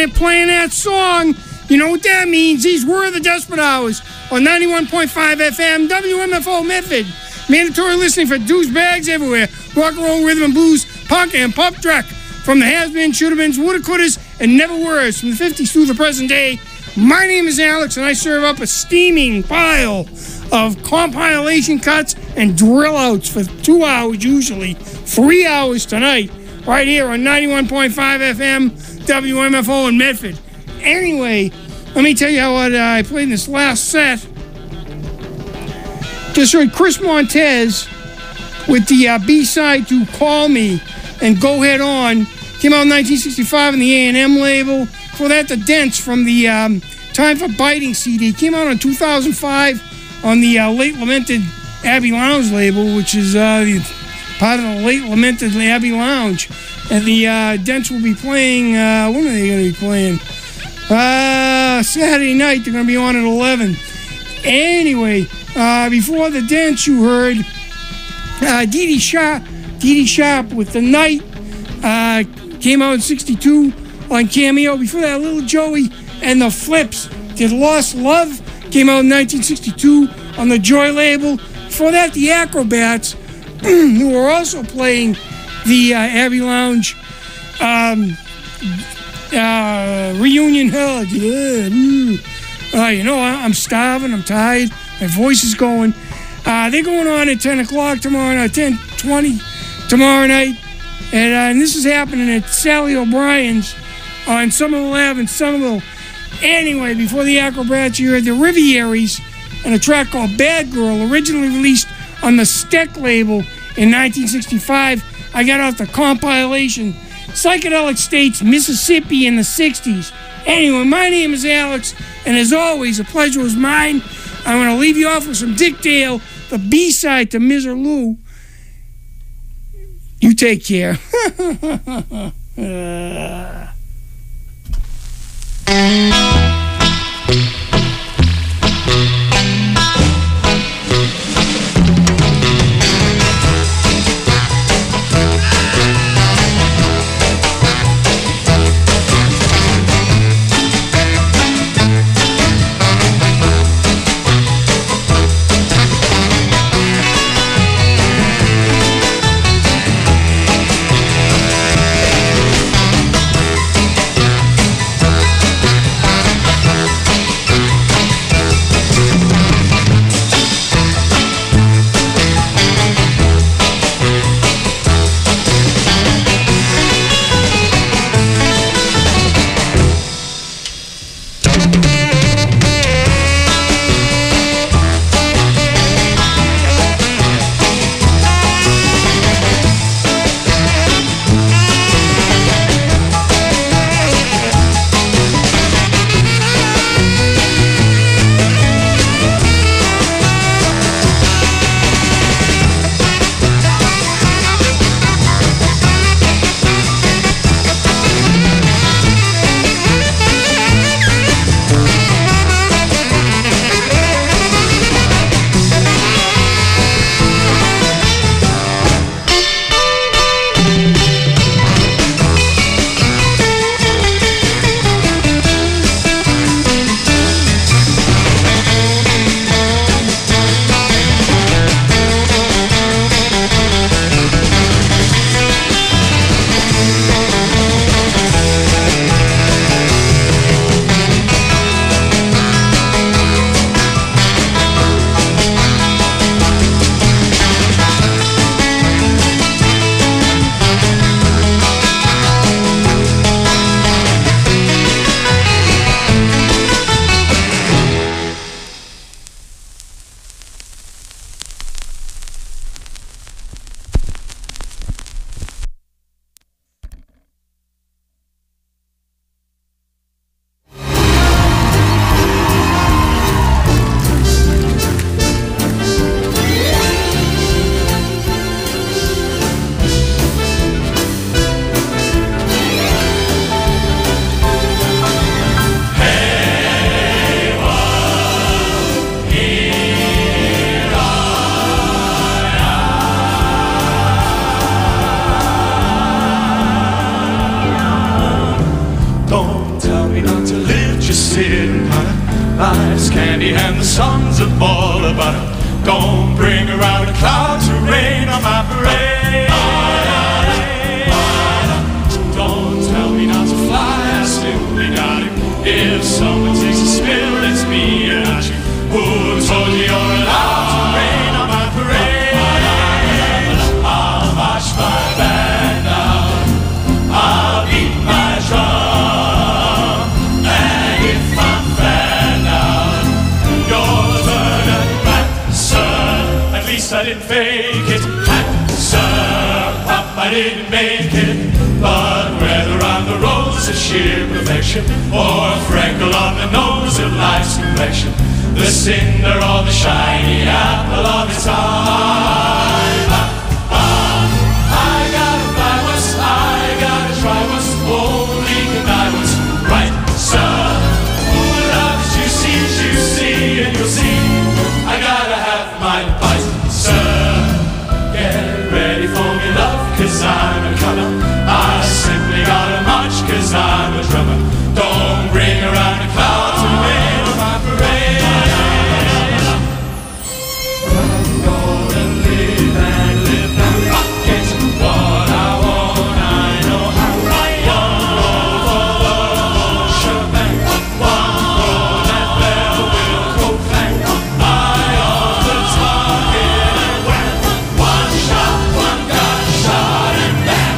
they're playing that song, you know what that means. These were the Desperate Hours on 91.5 FM, WMFO Medford. Mandatory listening for douchebags everywhere. Rock and roll, rhythm and blues, punk and pop track. From the has-been, should-have-beens, woulda-couldas, and never-weres. From the 50s through the present day. My name is Alex, and I serve up a steaming pile of compilation cuts and drill outs for 2 hours usually. 3 hours tonight, right here on 91.5 FM, WMFO in Medford. Anyway, let me tell you how I played in this last set. Just heard Chris Montez with the B-side to Call Me and Go Head On. Came out in 1965 on the A&M label. Before that, The Dents from the Time for Biting CD. Came out in 2005 on the late lamented Abbey Lounge label, which is part of the late lamented Abbey Lounge. And the Dents will be playing, when are they going to be playing? Saturday night. They're going to be on at 11. Anyway, before the Dents, you heard Dee Dee Sharp with The Night. Came out in 62 on Cameo. Before that, Little Joey and the Flips did Lost Love. Came out in 1962 on the Joy label. Before that, the Acrobats, who were also playing the Abbey Lounge reunion hug. You know, I'm starving, I'm tired, my voice is going. They're going on at 10 o'clock tomorrow night, 10:20 tomorrow night. And this is happening at Sally O'Brien's on Somerville Ave in Somerville. Anyway, before the Acrobats, you heard the Rivieris and a track called Bad Girl, originally released on the Steck label in 1965. I got off the compilation Psychedelic States, Mississippi in the 60s. Anyway, my name is Alex, and as always, the pleasure was mine. I'm going to leave you off with some Dick Dale, the B-side to Miser Lou. You take care. candy and the songs of all about her. Don't bring around a cloud to rain on my parade. Don't tell me not to fly, I simply got it. If someone takes a spill, it's me and not you. Who told you you're allowed to rain on my parade? I'll march my band out, I'll beat my drum, and if I'm found out, you'll turn it back, sir. At least I didn't fake it, sir. I didn't make it. But whether I'm the rose of sheer perfection or a freckle on the nose of life's complexion, the cinder or the shiny apple of its eye, I gotta fly west, I gotta try what's only can I what's right, sir. Who loves juicy, and you'll see I gotta have my bite, sir. Get ready for me, love, 'cause I'm a comer. I simply gotta march 'cause I'm a drummer. Don't bring around a cloud to rain on my parade. I'm gonna live and get what I want. I know how I want. One shebang, one roll, that bell will go clang. Eye on the target and wham. One shot, one gunshot and bam.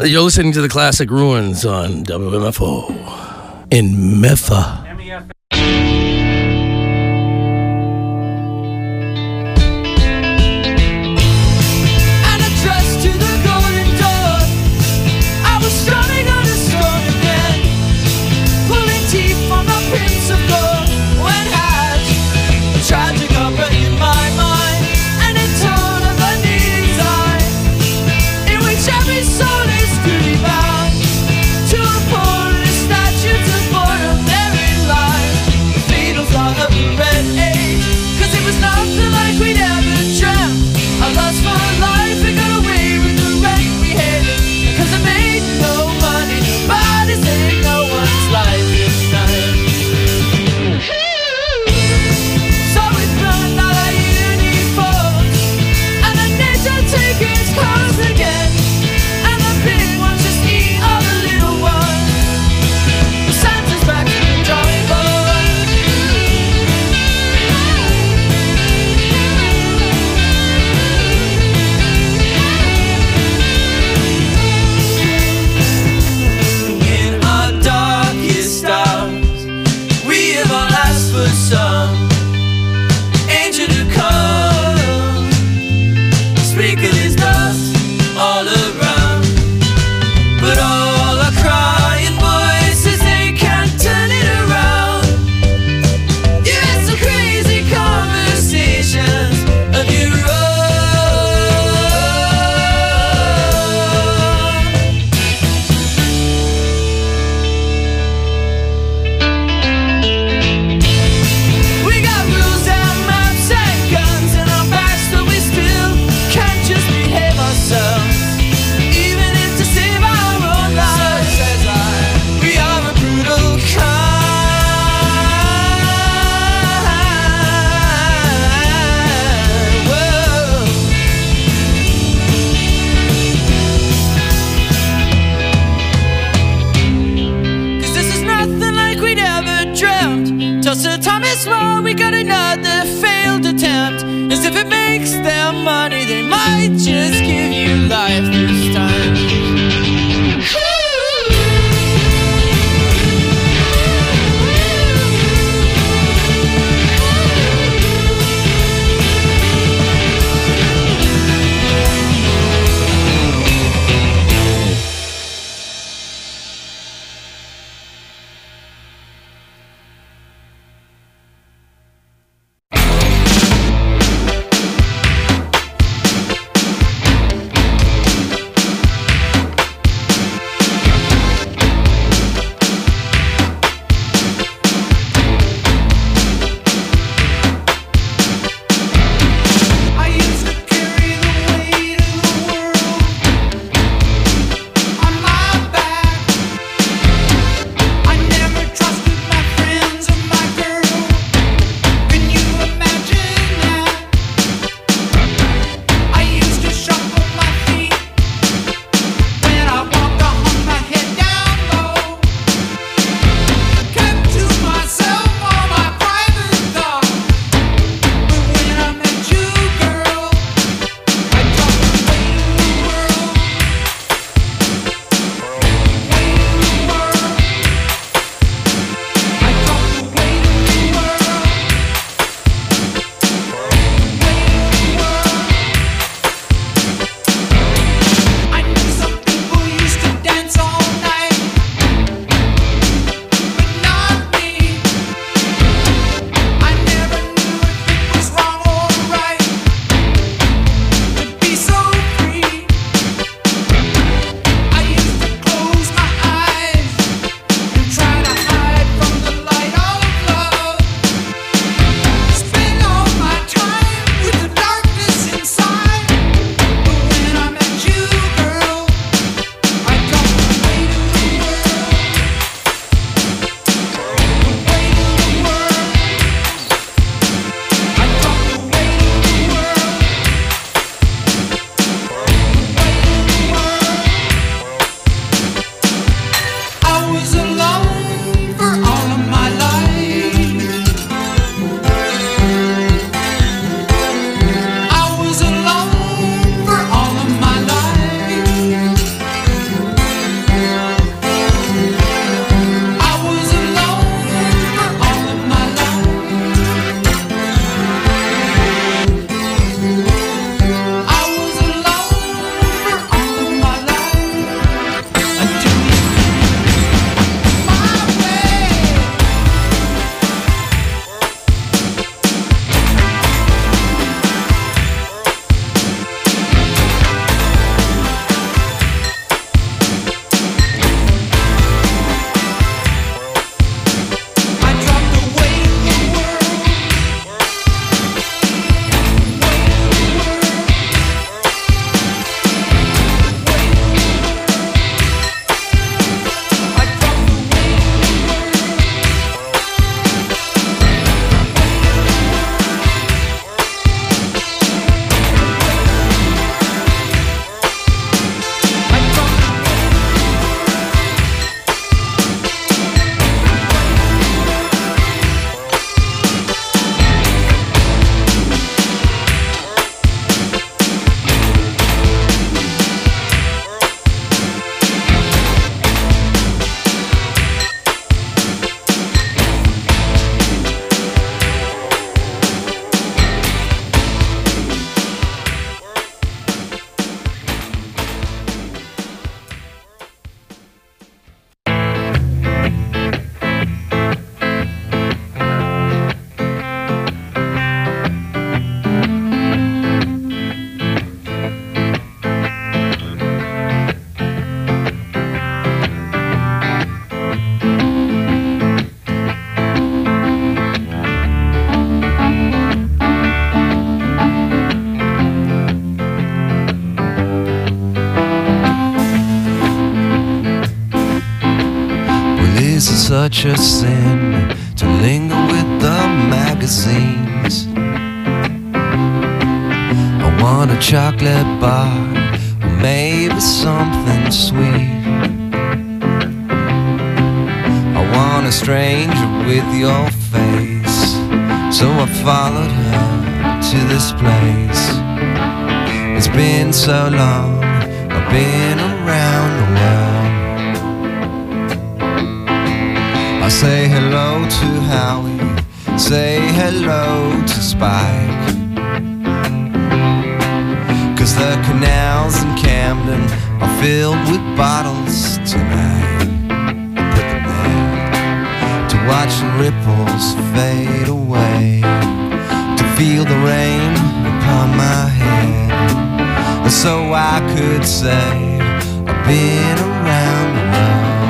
You're listening to the Classic Ruins on WMFO in Metha. such a sin to linger with the magazines. I want a chocolate bar, or maybe something sweet. I want a stranger with your face, so I followed her to this place. It's been so long, I've been around the world. I say hello to Howie, say hello to Spike, 'cause the canals in Camden are filled with bottles tonight. I put them there to watch the ripples fade away, to feel the rain upon my head, and so I could say I've been around the world.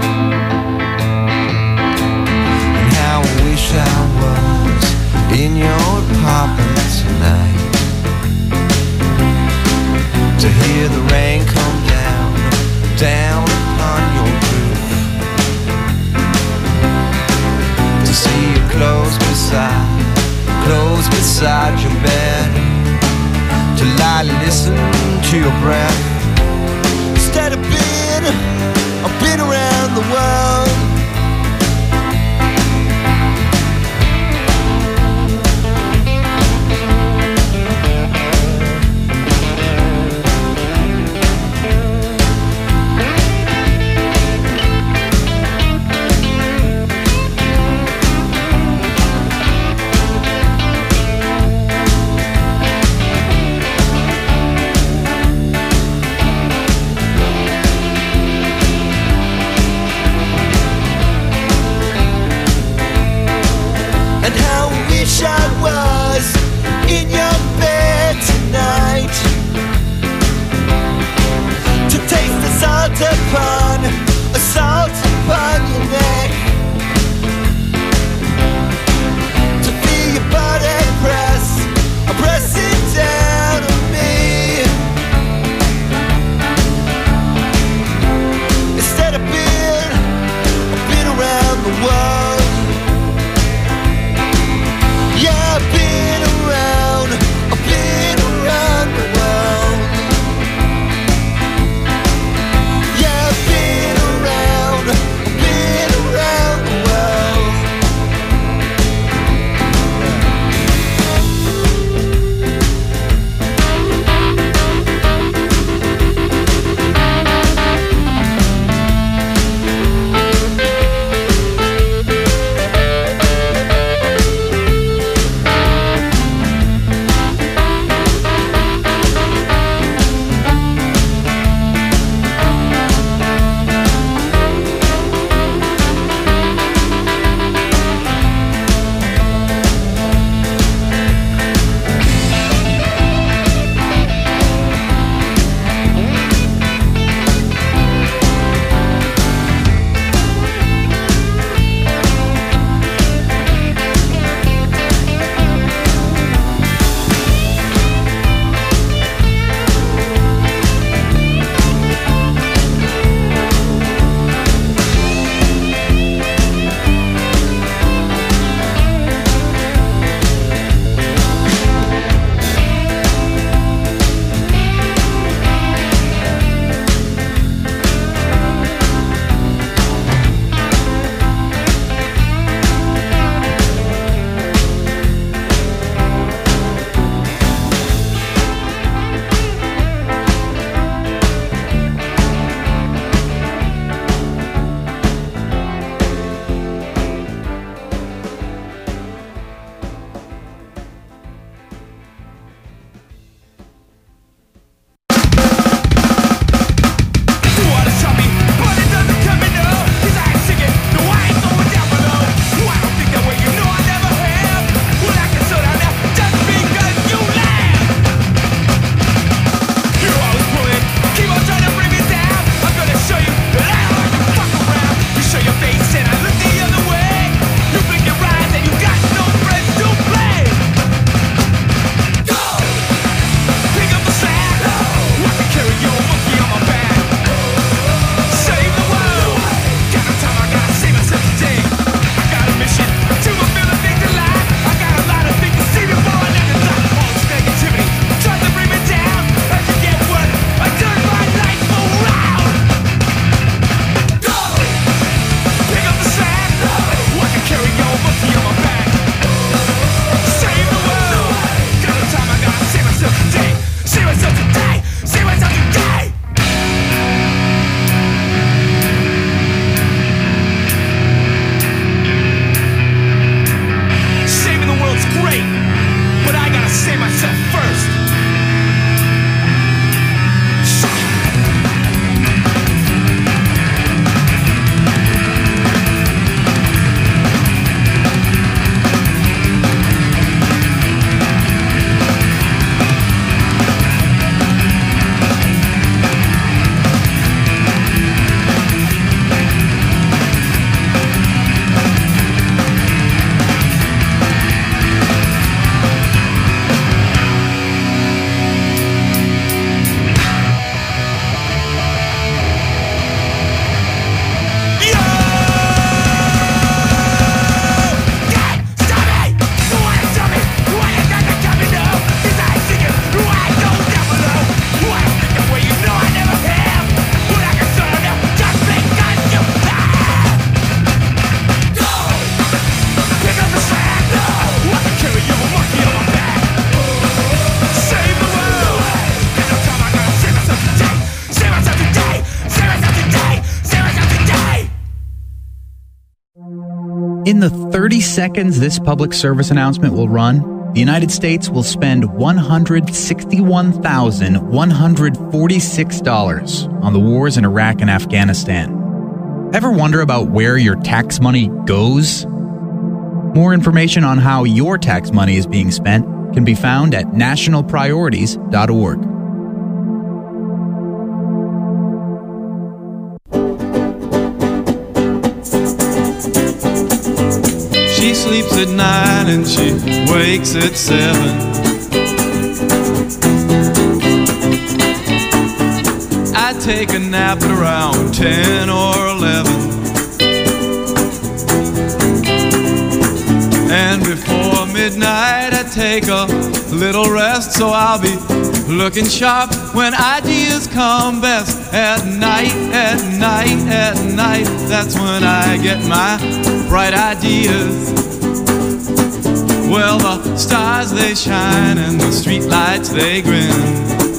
And how I wish I was in your apartment tonight, to hear the rain come down, down upon your roof, to see you close beside your bed, to lie, listen to your breath. Instead of being, I've been around the world. In the 30 seconds this public service announcement will run, the United States will spend $161,146 on the wars in Iraq and Afghanistan. Ever wonder about where your tax money goes? More information on how your tax money is being spent can be found at nationalpriorities.org. She sleeps at 9 and she wakes at 7. I take a nap at around 10 or 11. And before midnight I take a little rest, so I'll be looking sharp when ideas come best. At night, at night, at night, that's when I get my bright ideas. Well, the stars they shine and the streetlights they grin,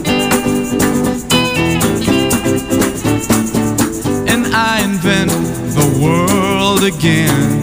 and I invent the world again.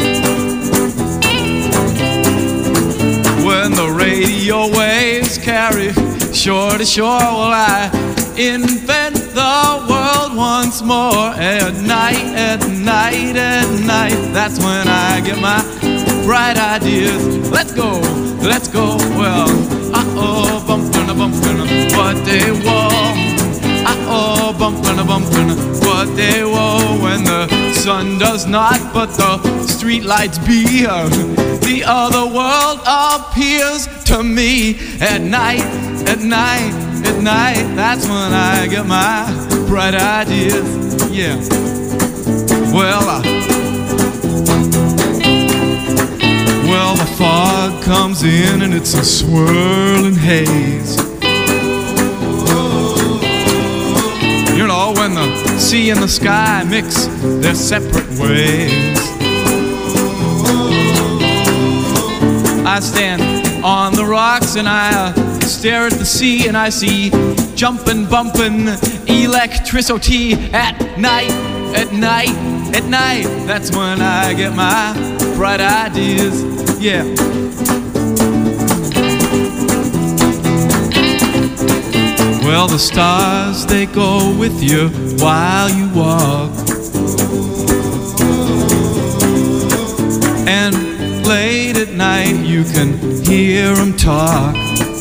When the radio waves carry shore to shore, well, I invent the world once more. At night, at night, at night, that's when I get my bright ideas. Let's go, let's go. Well, uh-oh, bumpin' what they want. Uh-oh, bumpin' what they want. When the sun does not, but the streetlights be, the other world appears to me. At night, at night, at night, that's when I get my bright ideas. Yeah. Well, the fog comes in and it's a swirling haze. You know, when the sea and the sky mix their separate ways, I stand on the rocks and I stare at the sea and I see jumpin', bumpin' electricity. At night, at night, at night, that's when I get my bright ideas. Yeah. Well, the stars, they go with you while you walk, and late at night you can hear them talk.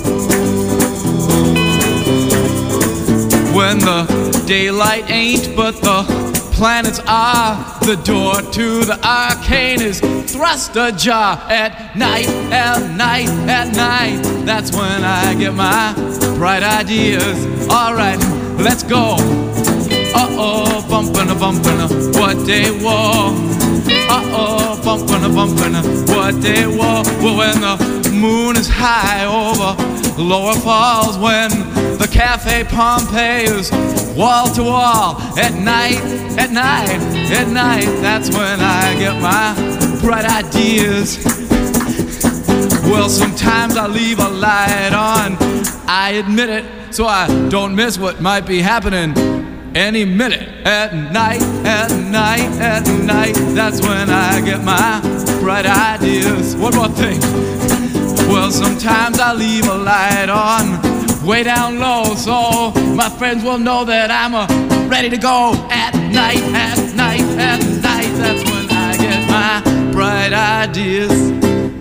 When the daylight ain't but the planets are, the door to the arcane is thrust ajar. At night, at night, at night, that's when I get my bright ideas. Alright, let's go. Uh-oh, bumpin' what they want. Uh-oh, bumpin' what they want. Well, when the moon is high over Lower Falls, when the Cafe Pompeii is wall to wall. At night, at night, at night, that's when I get my bright ideas. Well, sometimes I leave a light on, I admit it, so I don't miss what might be happening any minute. At night, at night, at night, that's when I get my bright ideas. One more thing. Well, sometimes I leave a light on way down low, so my friends will know that I'm ready to go. At night, at night, at night, that's when I get my bright ideas.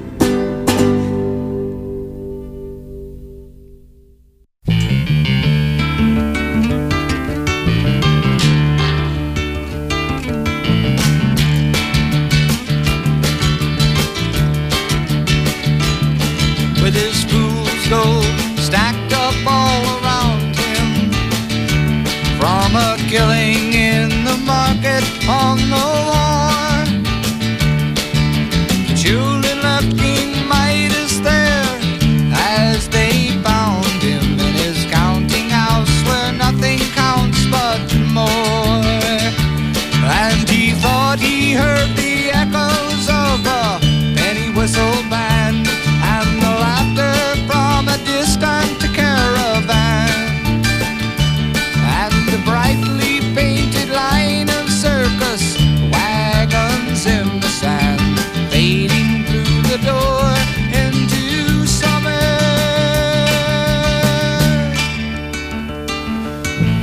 With his fool's gold stacked up all around him, from a killing in the market on the war, the children left King Midas there as they found him in his counting house where nothing counts but more. And he thought he heard the echoes of a penny whistle band and the laughter from a distant caravan, and the brightly painted line of circus wagons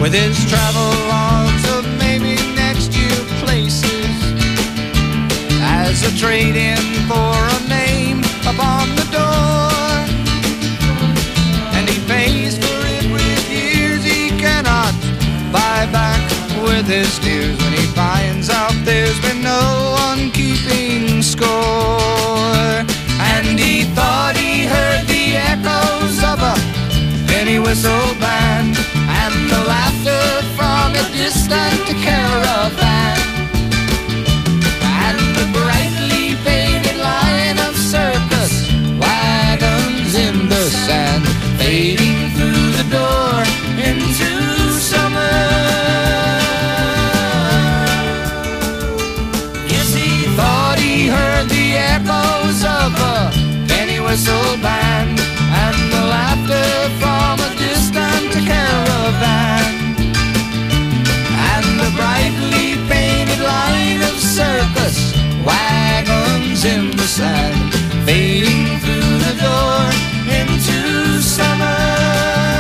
with his travel logs of maybe next year places as a trade-in for a name upon the door. And he pays for it with years he cannot buy back with his tears when he finds out there's been no one keeping score. And he thought he heard the echoes of a penny whistle band and the laughter from a distant caravan and the brightly painted line of circus wagons in the sand fading through the door into summer. Yes, he thought he heard the echoes of a penny whistle band and the laughter from a distant caravan and the brightly painted line of circus wagons in the sand fading through the door into summer.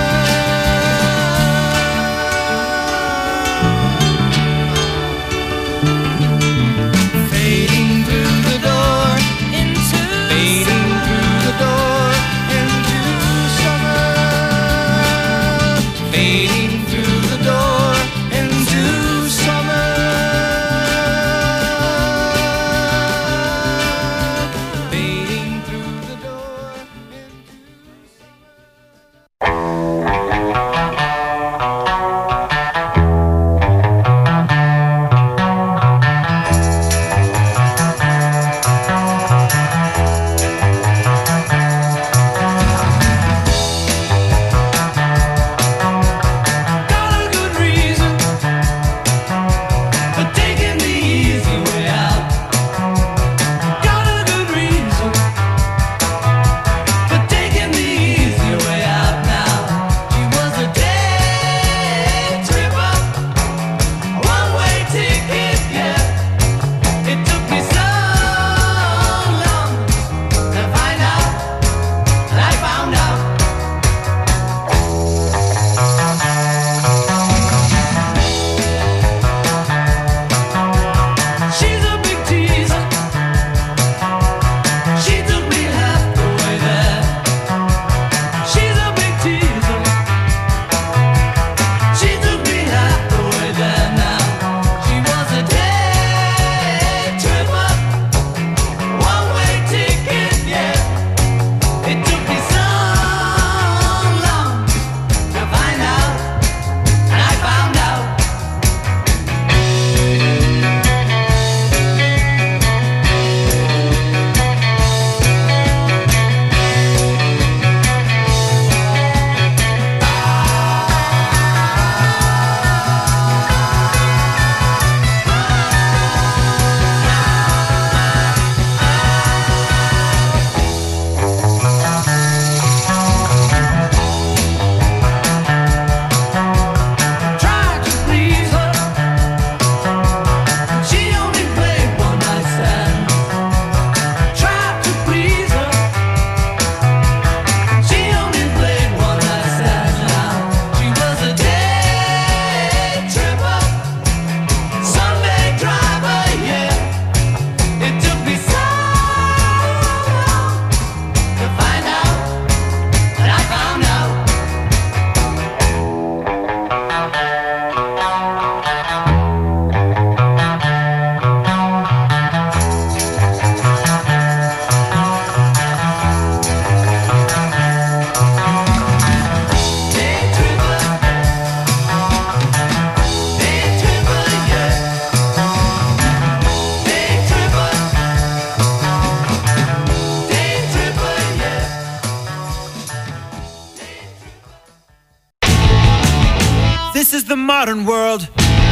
This is the modern world.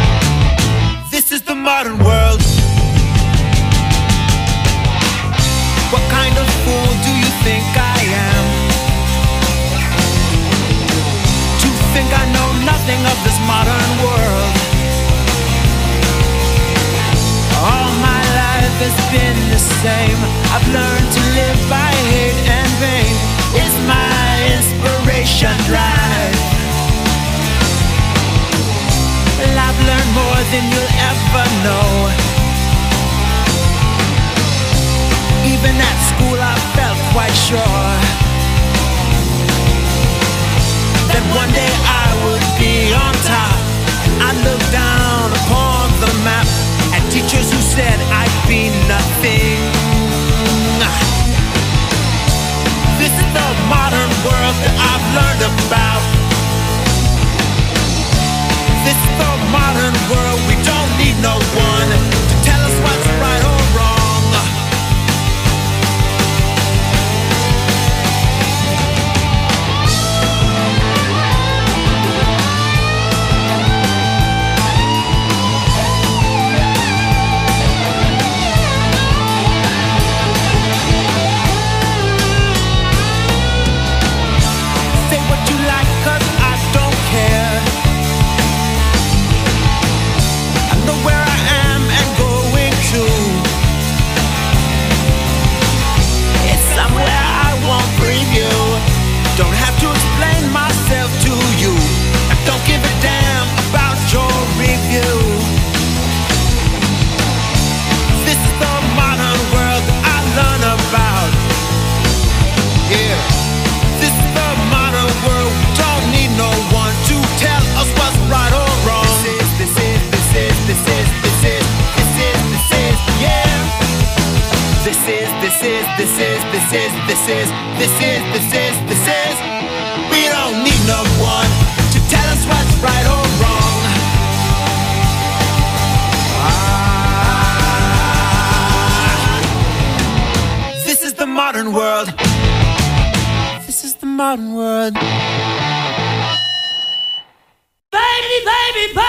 This is the modern world. What kind of fool do you think I am? To think I know nothing of this modern world. All my life has been the same. I've learned to live by hate and pain. Is my inspiration drive? We don't need no one to tell us what's right or wrong. This is the modern world. This is the modern world. Baby, baby, baby.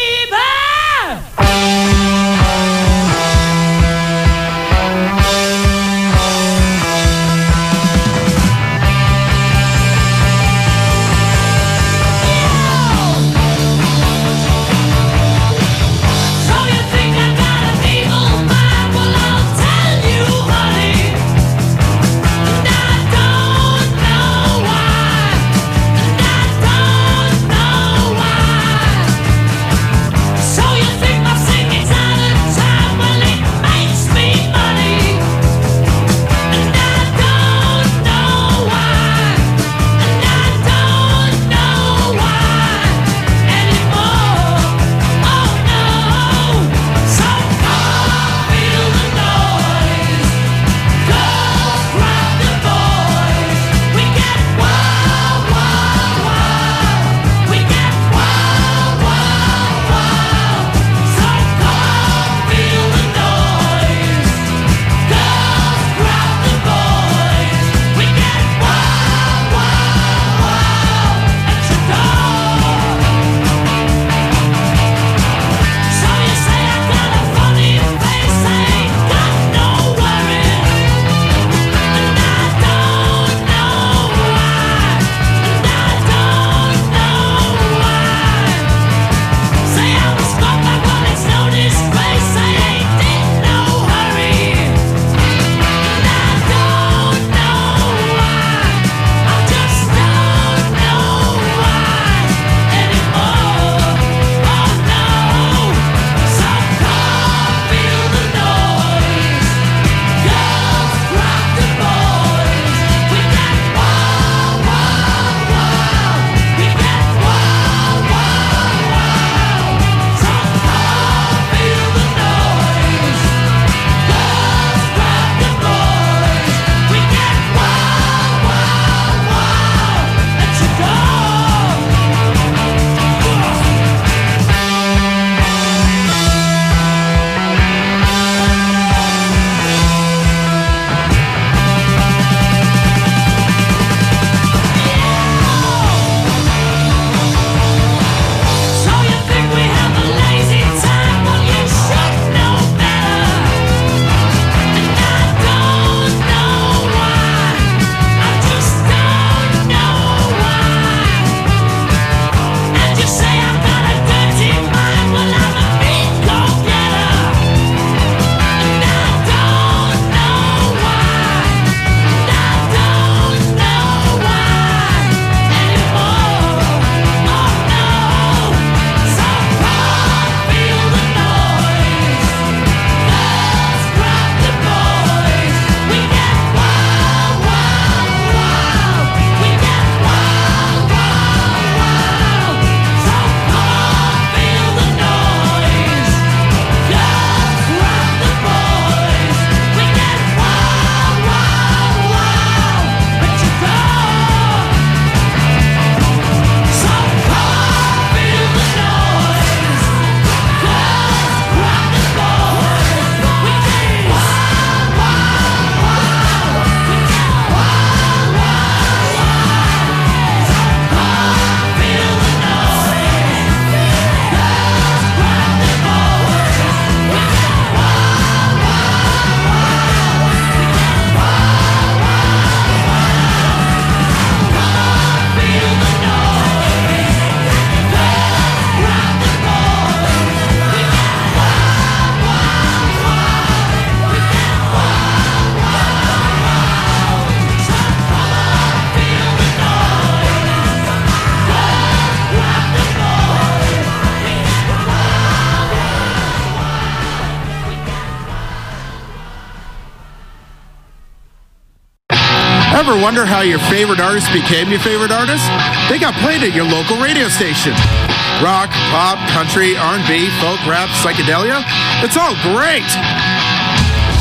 Ever wonder how your favorite artist became your favorite artist? They got played at your local radio station. Rock, pop, country, R&B, folk, rap, psychedelia. It's all great.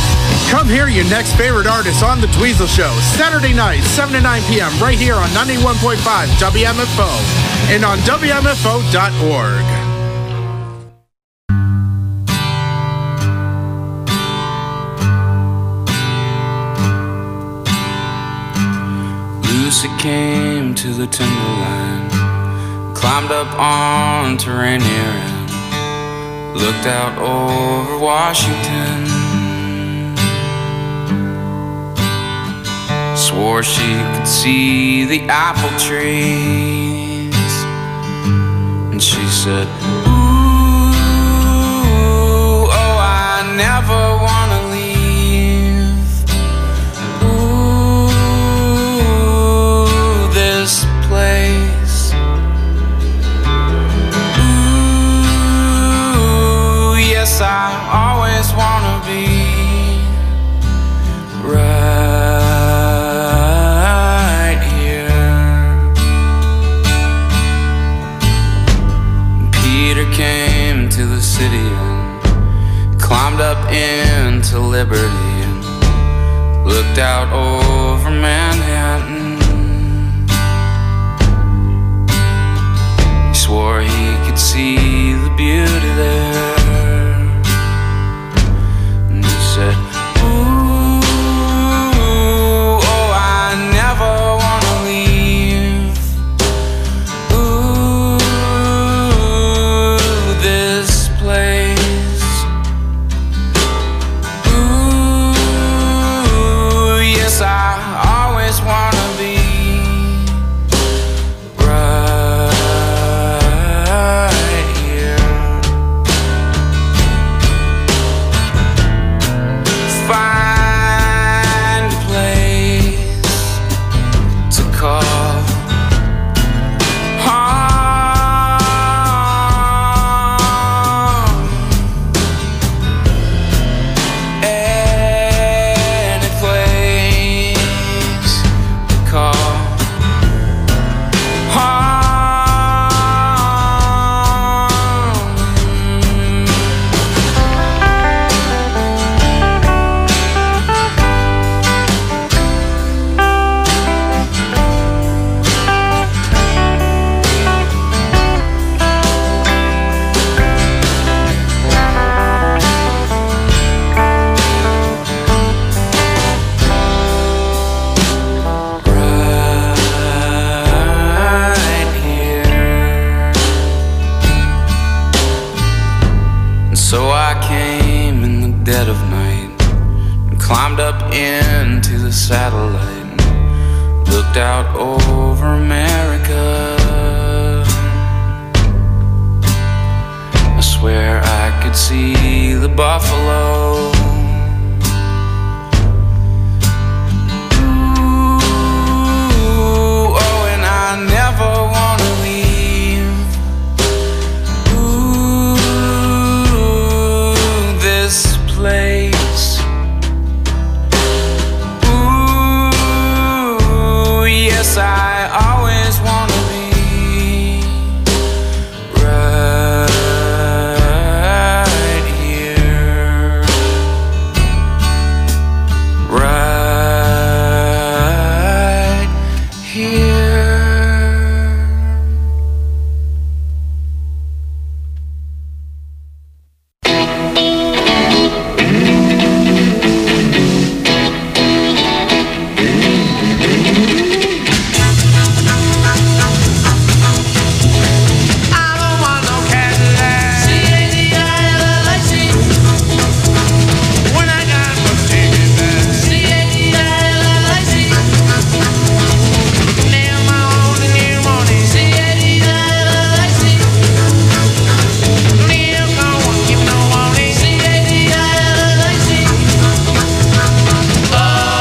Come hear your next favorite artist on The Dweezil Show, Saturday night, 7 to 9 p.m., right here on 91.5 WMFO and on WMFO.org. Lucy came to the timberline, climbed up onto Rainier and looked out over Washington. Swore she could see the apple trees, and she said, ooh, oh, I never wanna leave. Ooh, this place. Ooh, yes, I always wanna be right here. Peter came to the city and climbed up into Liberty and looked out over Manhattan. He swore he could see the beauty there, and he said, ooh, oh, I never wanna leave. Ooh, this place. Ooh, yes, I always wanna be right here. Find a place to call home. Any place to call home. Right here. And so I came in the dead of night and climbed up into the satellite and looked out over America. I swear I could see the buffalo. Ooh, oh, and I never wanna leave. Ooh, this place. Ooh, yes, I always wanna be right here. Right here. I don't want no Cadillac. C-A-D-I-L-L-I-C. When I got my ticket back. C-A-D-I-L-L-I-C. Nail my own in the morning. C-A-D-I-L-L-I-C. Nail going, give no warning. C-A-D-I-L-L-I-C. Oh,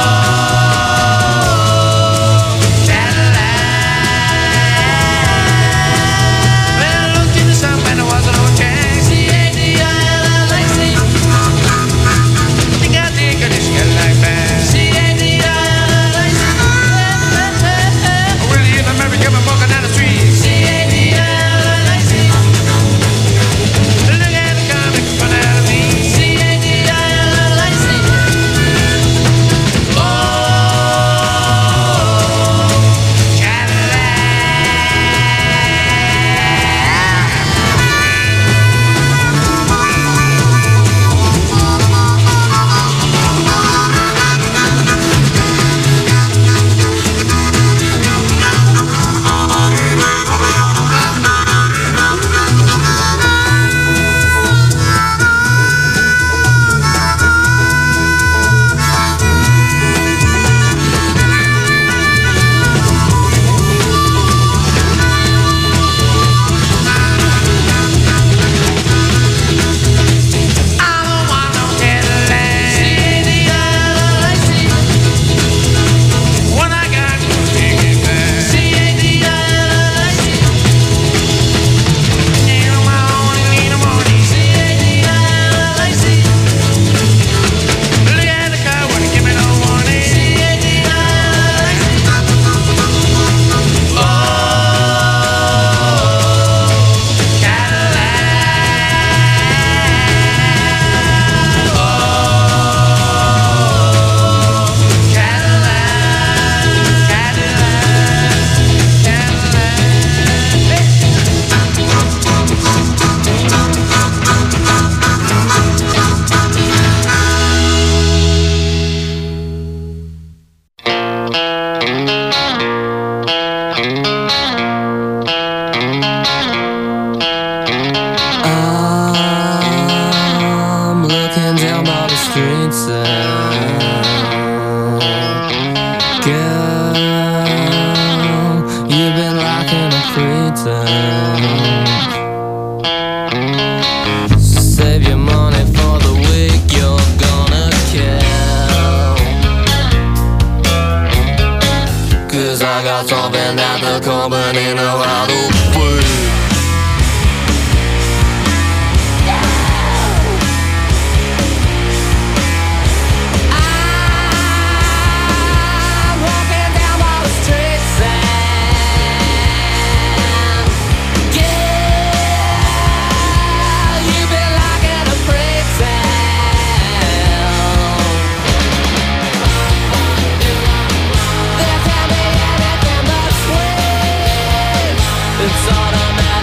Cadillac. Well, I looked in the sun, but there wasn't no chance. C-A-D-I-L-L-I-C. Think I dig a this Cadillac bag. C-A-D-I-L-L-I-C. Well, if I'm ever coming walking down the street. C-A-D-I-L-L-I-C. Look at the comic in front of me. C-A-D-I-L-L-I-C. pretense. Save your money for the week you're gonna kill. 'Cause I got something that the company know how to free. It's automatic.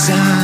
time.